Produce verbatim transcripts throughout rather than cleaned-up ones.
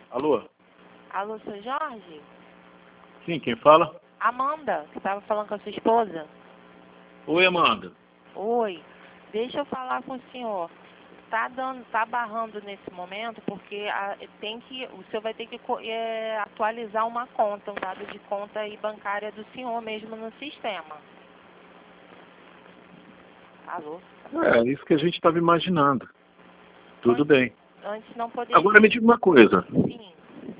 Alô? Alô, seu Jorge? Sim, quem fala? Amanda, que estava falando com a sua esposa. Oi, Amanda. Oi, deixa eu falar com o senhor. Tá dando, tá barrando nesse momento porque a, tem que, o senhor vai ter que é, atualizar uma conta, um dado de conta aí bancária do senhor mesmo no sistema. Alô? É, isso que a gente estava imaginando. Tudo antes, bem. Antes não poderia. Agora me diga uma coisa. Sim.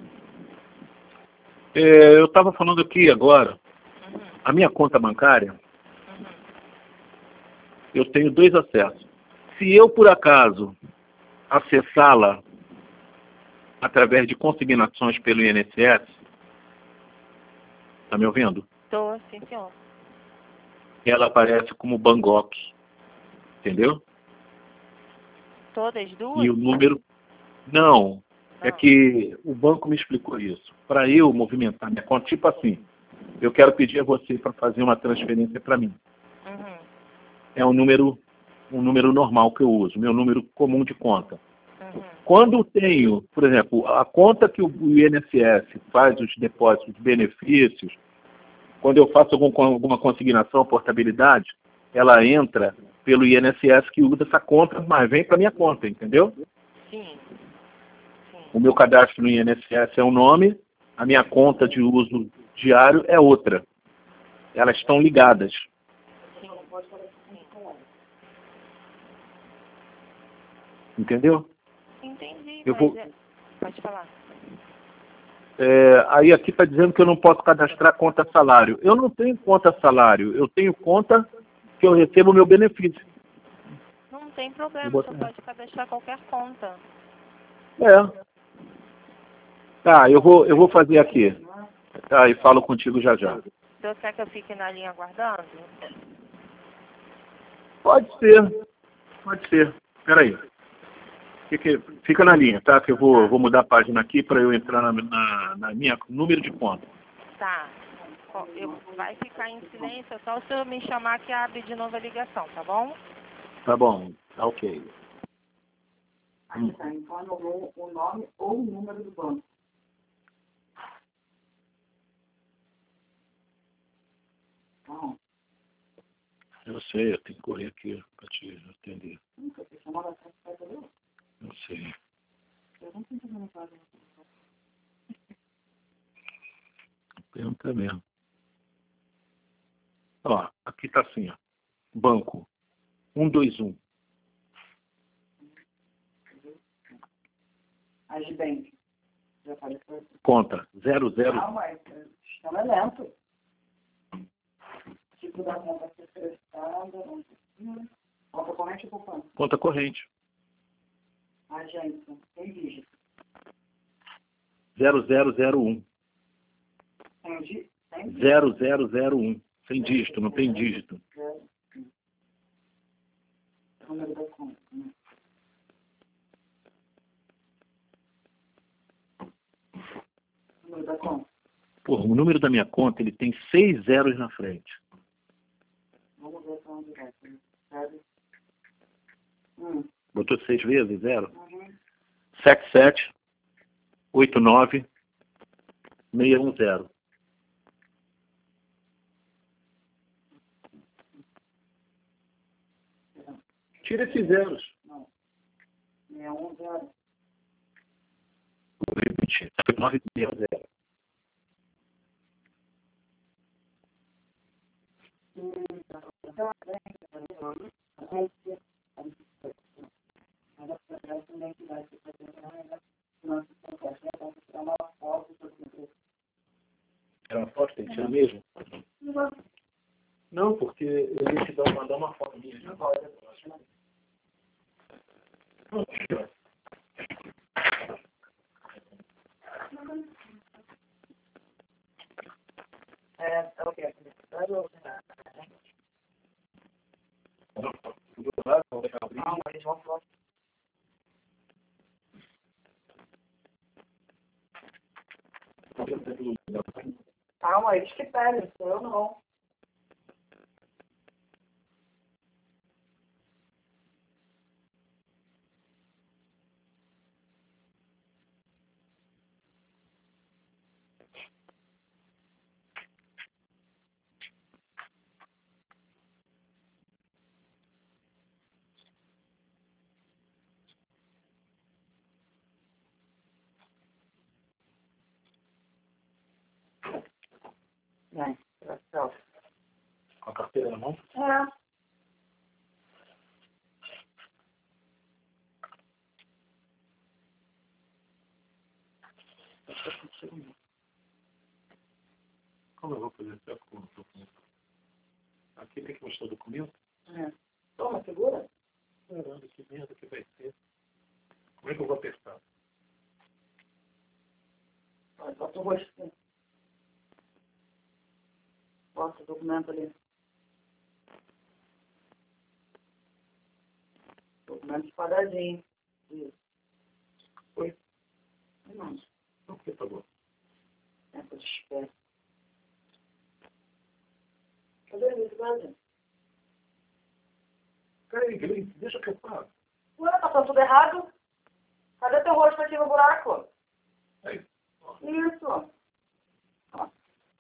É, eu estava falando aqui agora, Uhum. a minha conta bancária, Uhum. eu tenho dois acessos. Se eu, por acaso, acessá-la através de consignações pelo I N S S, tá me ouvindo? Tô, sim, senhor. Ela aparece como Bangkok, entendeu? Todas duas? E o número... Não, é Não. que o banco me explicou isso. Para eu movimentar minha conta, tipo assim, eu quero pedir a você para fazer uma transferência para mim. Uhum. É um número, um número normal que eu uso, meu número comum de conta. Uhum. Quando eu tenho, por exemplo, a conta que o I N S S faz os depósitos de benefícios, quando eu faço algum, alguma consignação, portabilidade, ela entra pelo I N S S que usa essa conta, mas vem para minha conta, entendeu? Sim. Sim. O meu cadastro no I N S S é um nome, a minha conta de uso diário é outra. Elas estão ligadas. Sim. Entendeu? Entendi, Eu mas vou, é... Pode falar. é, aí aqui está dizendo que eu não posso cadastrar conta salário. Eu não tenho conta salário, eu tenho conta que eu recebo o meu benefício. Não tem problema, Vou você botar. pode cadastrar qualquer conta. É. Tá, eu vou, eu vou fazer aqui. Tá, e falo contigo já já. O senhor quer que eu fique na linha aguardando? Pode ser. Pode ser. Peraí. Fica, fica na linha, tá? Que eu vou, vou mudar a página aqui para eu entrar na, na, na minha número de conta. Tá. Ó, eu, vai ficar em silêncio, é só o senhor me chamar que abre de novo a ligação, tá bom? Tá bom. Tá ok. Aí tá, informa o, o nome ou o número do banco. Não, Eu sei, eu tenho que correr aqui para te atender. nunca você chamou da frente para eu. Eu sei. Eu não tenho problema com isso. Pergunta mesmo. Ó, aqui tá assim, ó. Banco. um dois um. Agibank. Já apareceu. Conta. zero zero. Não, mas o sistema é lento. Tipo da conta prestada. Conta corrente ou poupança? Conta corrente. Agência. Tem dígito. zero zero zero um. Tem dígito? Tem dígito. zero zero zero um. Sem dígito, não tem dígito. Número da conta. Né? Número da conta. Pô, o número da minha conta, ele tem seis zeros na frente. Vamos ver para onde vai. Sabe? Hum. Botou seis vezes, zero? Uhum. sete sete oito nove seis um zero. Tira esses zeros. Não. seis um zero. Vou repetir. oito nove seis um zero. Era uma foto, tem que ser mesmo? Não, porque eu ia te dar, mandar uma foto minha. Já vai. É, ok. Não, eles vão falar. Calma, eles que pedem, eu não. Vem, tira selfie. Com a carteira na mão? É. Como eu vou fazer selfie com o documento? Aqui tem que mostrar o documento? É. Toma, segura. Caramba, que merda que vai ser. Como é que eu vou apertar? Bota o rosto. Bota o documento ali. Documento espalhadinho. Isso. Foi? Não. Não, por que pagou? É por espécie. Cadê isso, cadê? Peraí, Gleice, deixa que eu pago. Ué, tá tudo errado? Cadê teu rosto aqui no buraco? Aí. Isso. Ó.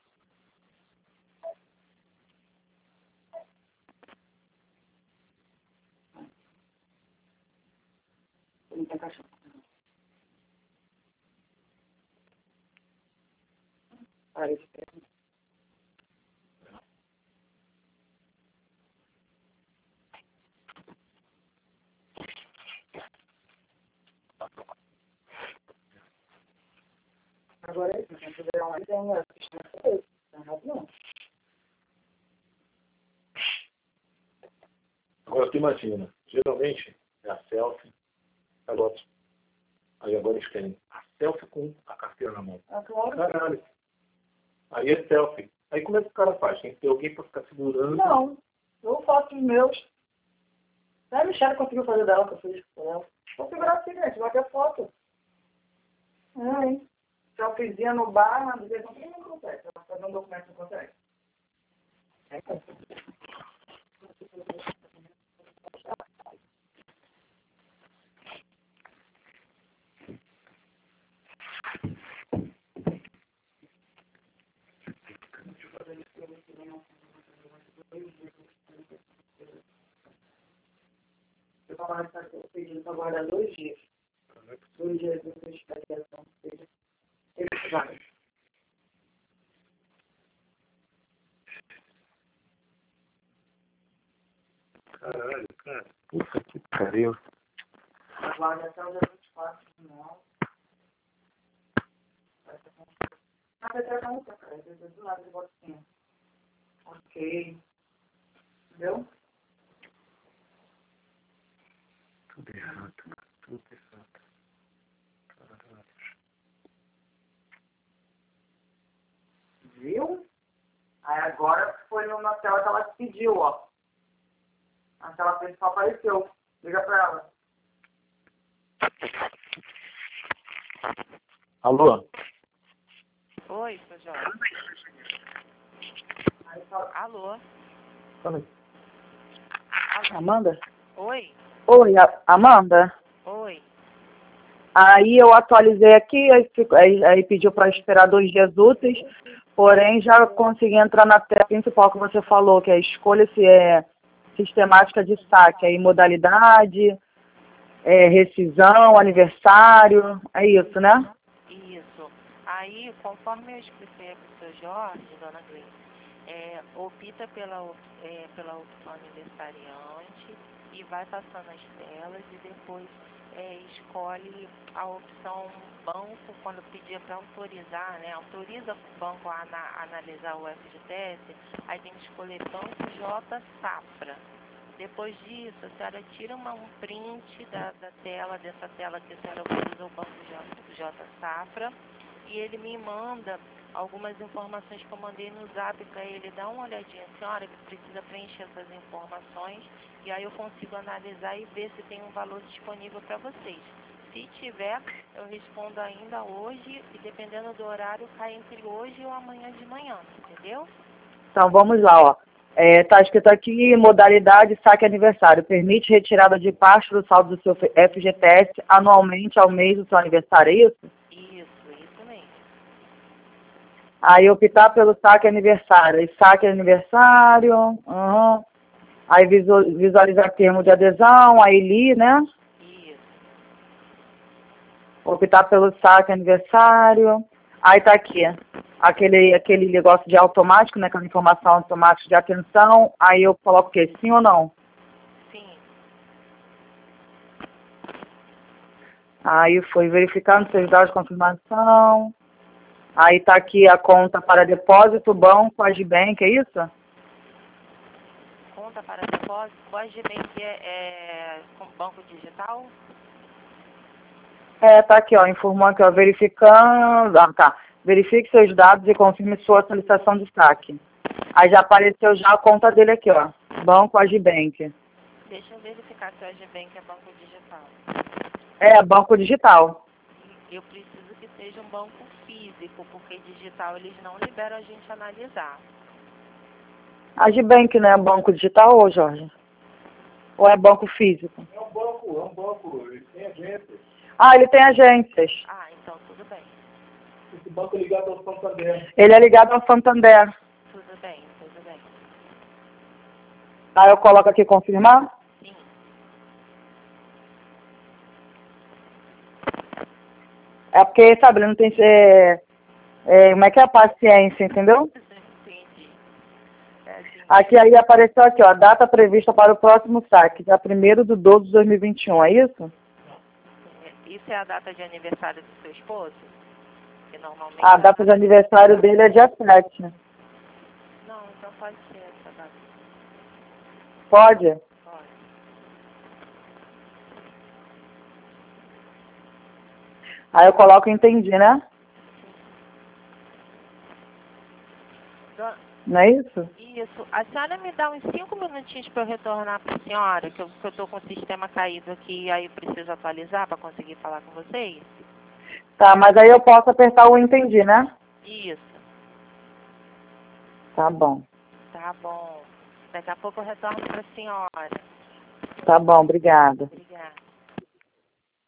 Não tem cachorro. Parece que é. Agora é isso, se tiver um tem a assistência dele. Não é errado, não. Agora tu imagina, geralmente é a selfie, agora, aí agora eles querem a selfie com a carteira na mão. Ah, claro. Caralho. Aí é selfie. Aí como é que o cara faz? Tem que ter alguém para ficar segurando. Não, eu faço os meus. A Michelle conseguiu fazer dela, que eu fiz com ela. Vou segurar assim, gente, vai ter foto. É, hein? Selfiezinha no bar, mas de vez em quando não consegue. Ela fazer um documento não consegue. É, eu estava pedindo para guardar dois dias. Dois dias depois de avaliação. Ele vai. Caralho, cara. Puta que pariu. Aguarda até o dia vinte e quatro de nove. Ah, vai tratar muito, cara. Às vezes do lado de botinha. Ok. Entendeu? Tudo errado, cara. Tudo errado. Caralho. Viu? Aí agora foi na tela que ela pediu, ó. A tela principal apareceu. Liga pra ela. Alô? Oi, seu Jorge. Aí fala. Alô? Fala aí. Amanda? Oi? Oi, a- Amanda? Oi. Aí eu atualizei aqui, aí, fico- aí, aí pediu para esperar dois dias úteis, porém já consegui entrar na tela principal que você falou, que é escolha se é sistemática de saque, aí modalidade, é, rescisão, aniversário, é isso, né? Isso. Aí, conforme eu expliquei para o seu Jorge, dona Gleice, é, opta pela, op- é, pela opção aniversariante e vai passando as telas e depois é, escolhe a opção banco quando pedir para autorizar, né? Autoriza o banco a ana- analisar o F G T S, aí tem que escolher Banco J Safra. Depois disso, a senhora tira uma, um print da, da tela, dessa tela que a senhora autorizou o Banco J, J Safra, e ele me manda algumas informações que eu mandei no zap para ele dar uma olhadinha, senhora, que precisa preencher essas informações, e aí eu consigo analisar e ver se tem um valor disponível para vocês. Se tiver, eu respondo ainda hoje, e dependendo do horário, cai entre hoje ou amanhã de manhã, entendeu? Então vamos lá, ó. Está escrito aqui, modalidade saque aniversário. Permite retirada de parte do saldo do seu F G T S anualmente ao mês do seu aniversário, é isso? Isso, isso mesmo. Aí optar pelo saque aniversário. Aí saque aniversário, uhum. Aí visu- visualizar termo de adesão, aí li, né? Isso. Optar pelo saque aniversário. Aí tá aqui. aquele, aquele negócio de automático, né? Aquela informação automática de atenção. Aí eu coloco o quê? Sim ou não? Sim. Aí foi verificando seus dados de confirmação. Aí tá aqui a conta para depósito, banco, Agibank, é isso? Conta para depósito, o Agibank é, é com banco digital? É, tá aqui, ó, informou aqui, ó, verificando, ah, tá, verifique seus dados e confirme sua solicitação de saque. Aí já apareceu já a conta dele aqui, ó, banco Agibank. Deixa eu verificar se o Agibank é banco digital. É, banco digital. Eu preciso que seja um banco físico, porque digital eles não liberam a gente analisar. Agibank não é banco digital, ô Jorge? Ou é banco físico? É um banco, é um banco, ele tem agências. Ah, ele tem agências. Ah, então tudo bem. Esse banco é ligado ao Santander. Ele é ligado ao Santander. Tudo bem, tudo bem. Aí eu coloco aqui confirmar. Sim. É porque, sabe, ele não tem... É, é, como é que é a paciência, entendeu? Entendi. É assim. Aqui aí apareceu aqui, ó, data prevista para o próximo saque, dia primeiro de doze de dois mil e vinte e um, é isso? Isso é a data de aniversário do seu esposo? Que normalmente... A data de aniversário dele é dia sete. Não, então pode ser essa data. Pode? Pode. Aí eu coloco entendi, né? Dona- Não é isso? Isso. A senhora me dá uns cinco minutinhos para eu retornar para a senhora, que eu estou com o sistema caído aqui e aí eu preciso atualizar para conseguir falar com vocês? Tá, mas aí eu posso apertar o entendi, né? Isso. Tá bom. Tá bom. Daqui a pouco eu retorno para a senhora. Tá bom, obrigada. Obrigada.